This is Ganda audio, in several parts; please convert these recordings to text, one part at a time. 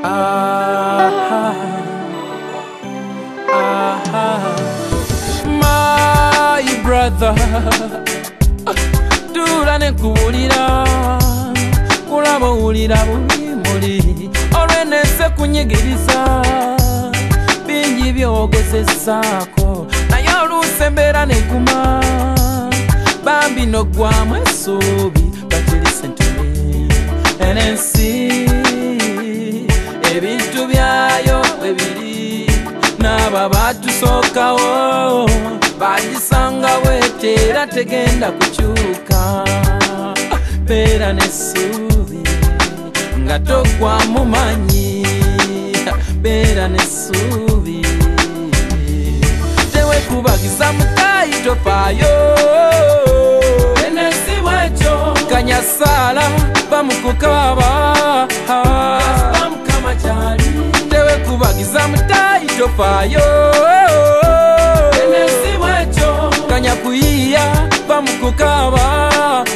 My brother, tulane kuwulira kulaba wulira bulimuli olwenese kunyigiriza bingi byogezesaako naye oluusi embeera neguma bambi nogwamu essuubi but listen to me enensi ebintu byayo bwebiri n'aba batusookawo bagisanga bwetera tegenda kukyuka beera n'essuubi nga togwamu manyi beera n'essuubi tewekubagiza mutayi tofaayo enensi bwekyo kanyasaala bamukukaaba tewekubagiza mutayi tofaayo enensi bwekyo kanya kuyiya bamukukaaba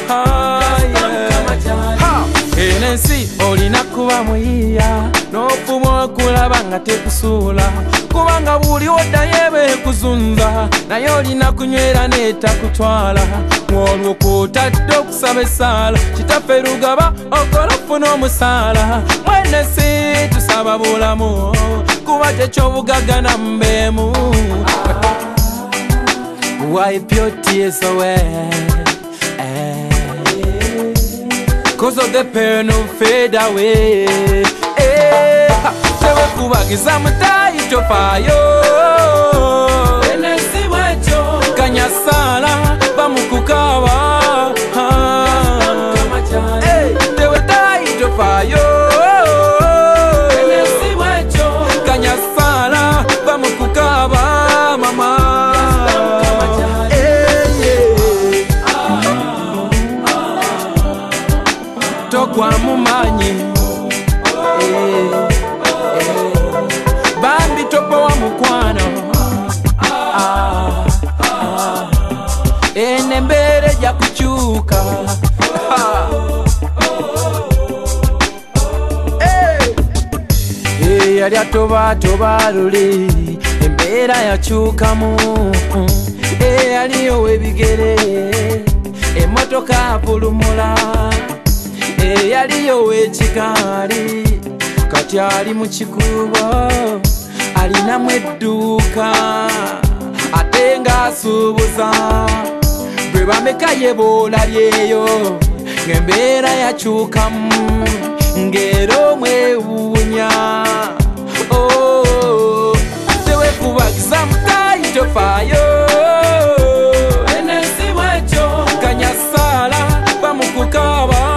enensi olina kuba muyiya n'ofuma okulaba nga tekusuula kubanga buli oddayo ebekuzunza naye olina kunywera neetakutwala olwo kwotadde okusaba essaala kitaffe lugaba okola ofuna omusaala mwenensi tusaba bulamu kuba tekyobugagga nambeemu wipe your tears away cause of the pain will fade away tewekubagiza mutayi tofaayo enensi bwekyo kanyasaala bamukukaaba tewetayi tofaayo enensi bwekyo kanyasaala bamukukaaba mama togwamu manyi bambi topowa mukwano ene embeera ejja kukyuka yali atobaatoba luli embeera yakyukamu eyaliyo webigere emotoka apulumula eyaliyo w'ekigaali kati ali mu kikubo alinamu edduuka ate ng'asuubuza bwe bameka ye boolalyeyo ng'embeera yakyukamu ng'era omwewuunya tewekubagiza mutayi tofaayo enensi bwekyo kanyasaala bamukukaaba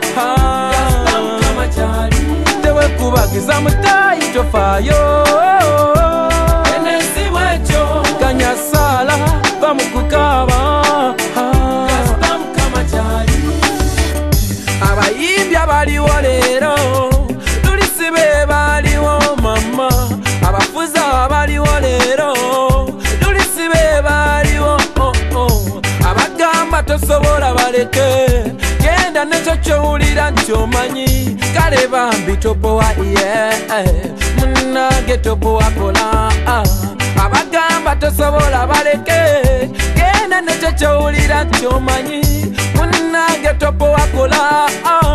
tewekubagiza mutayi tofaayo enensi bwekyo kanyasaala bamukukaaba abayimbi abaliwo leero tulisibe baliwo mama abafuzi abaliwo leero tulisibe baliwo abagamba tosobola baleke genda nekyo kyowulira nti omanyi kale bambi topowa munnange topowa kola abagamba tosobola baleke genda nekyo kyowulira nti omanyi munnange topowa kola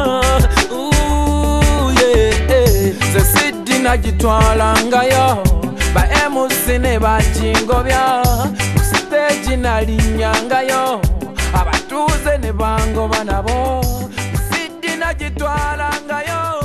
ze siddi nagitwalangayo ba emusi ne bakingobya ku siteegi nalinnyangayo abatuuze ne bangoba nabo siddi nagitwalangayo